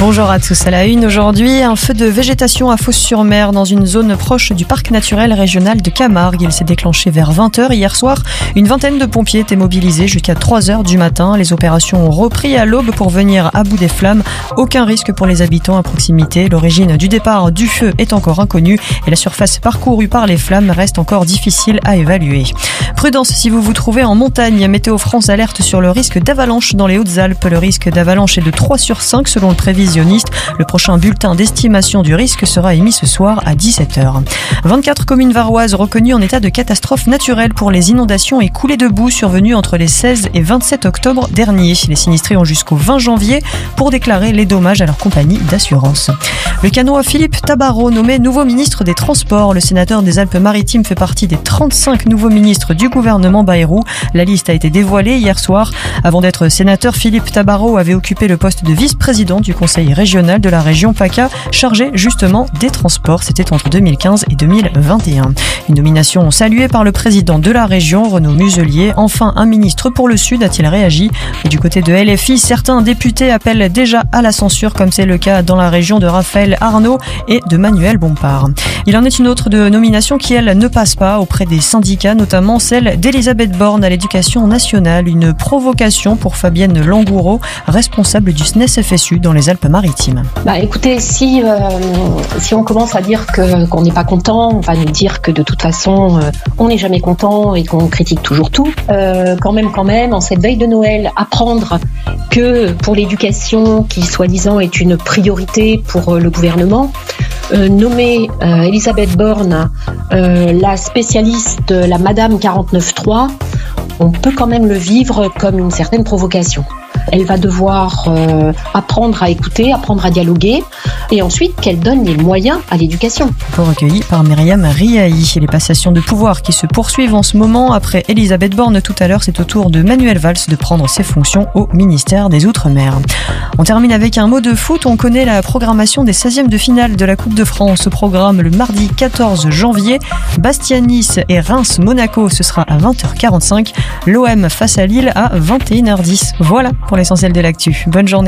Bonjour à tous. À la une aujourd'hui, un feu de végétation à Fos-sur-Mer dans une zone proche du parc naturel régional de Camargue. Il s'est déclenché vers 20h hier soir. Une vingtaine de pompiers étaient mobilisés jusqu'à 3h du matin. Les opérations ont repris à l'aube pour venir à bout des flammes. Aucun risque pour les habitants à proximité. L'origine du départ du feu est encore inconnue et la surface parcourue par les flammes reste encore difficile à évaluer. Prudence si vous vous trouvez en montagne. Météo France alerte sur le risque d'avalanche dans les Hautes-Alpes. Le risque d'avalanche est de 3 sur 5 selon le prévisionniste. Le prochain bulletin d'estimation du risque sera émis ce soir à 17h. 24 communes varoises reconnues en état de catastrophe naturelle pour les inondations et coulées de boue survenues entre les 16 et 27 octobre dernier. Les sinistrés ont jusqu'au 20 janvier pour déclarer les dommages à leur compagnie d'assurance. Le Canois Philippe Tabarot, nommé nouveau ministre des Transports. Le sénateur des Alpes-Maritimes fait partie des 35 nouveaux ministres du gouvernement Bayrou. La liste a été dévoilée hier soir. Avant d'être sénateur, Philippe Tabarot avait occupé le poste de vice-président du conseil régional de la région PACA, chargé justement des transports. C'était entre 2015 et 2021. Une nomination saluée par le président de la région, Renaud Muselier. Enfin, un ministre pour le Sud a-t-il réagi. Et du côté de LFI, certains députés appellent déjà à la censure, comme c'est le cas dans la région de Raphaël Arnaud et de Manuel Bompard. Il en est une autre de nomination qui, elle, ne passe pas auprès des syndicats, notamment celle d'Elisabeth Borne à l'éducation nationale. Une provocation pour Fabienne Langoureau, responsable du SNES-FSU dans les Alpes-Maritimes. Écoutez, si on commence à dire qu'on n'est pas content, on va nous dire que de toute façon, on n'est jamais content et qu'on critique toujours tout. Quand même, en cette veille de Noël, apprendre que pour l'éducation, qui soi-disant est une priorité pour le gouvernement, nommer Elisabeth Borne la spécialiste, la Madame 49.3, on peut quand même le vivre comme une certaine provocation. Elle va devoir apprendre à écouter, apprendre à dialoguer et ensuite qu'elle donne les moyens à l'éducation. Recueilli par Myriam Riahi. Et les passations de pouvoir qui se poursuivent en ce moment. Après Elisabeth Borne tout à l'heure, c'est au tour de Manuel Valls de prendre ses fonctions au ministère des Outre-mer. On termine avec un mot de foot. On connaît la programmation des 16e de finale de la Coupe de France. Au programme le mardi 14 janvier. Bastia-Nice et Reims-Monaco, ce sera à 20h45. L'OM face à Lille à 21h10. Voilà pour l'essentiel de l'actu. Bonne journée.